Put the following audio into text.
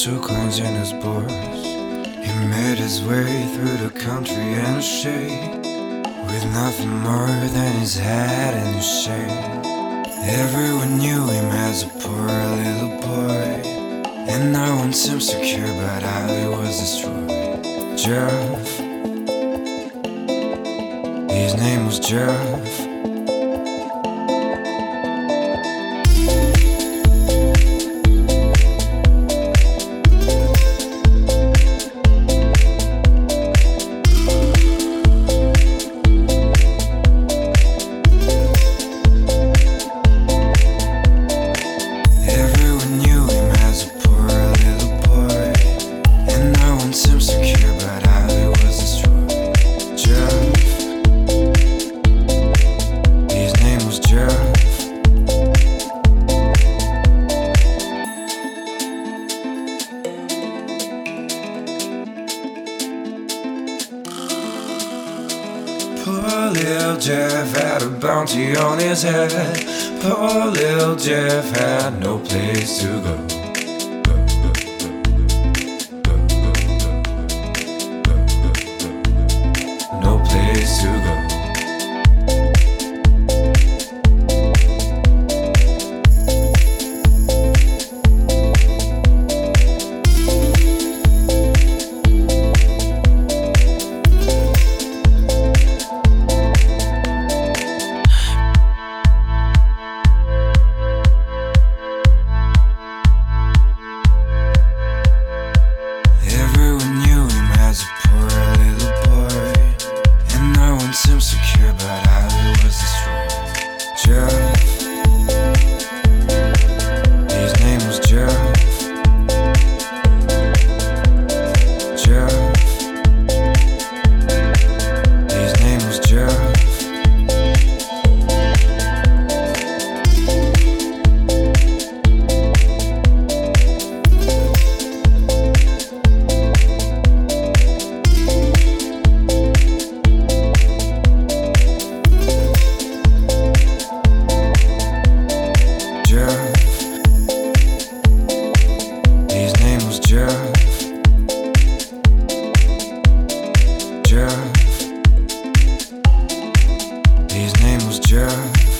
two coins in his purse. He made his way through the country and the shade, with nothing more than his hat and his shade. Everyone knew him as a poor little boy, and no one seems to care about how he was destroyed. Jeff, his name was Jeff. Poor little Jeff had a bounty on his head. Poor little Jeff had no place to go. No place to go. Seems to care about how he was destroyed. Jeff, his name was Jeff. Jeff, his name was Jeff. Jeff, his name was Jeff.